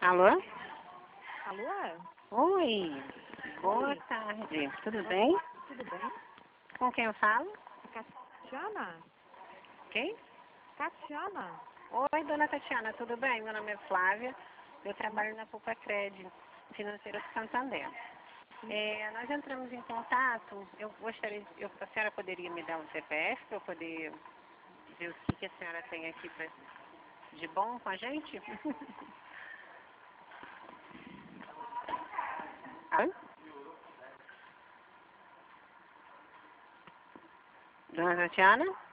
Alô? Alô? Oi, boa Oi. tarde. Tudo bem? Tudo bem? Com quem eu falo? Tatiana? Quem? Tatiana? Oi, dona Tatiana, tudo bem? Meu nome é Flávia, eu trabalho na Poupa-Crédito, financeira do Santander. Nós entramos em contato, eu gostaria, a senhora poderia me dar um CPF para eu poder ver o que a senhora tem aqui de bom com a gente? Hã? Dona Tatiana?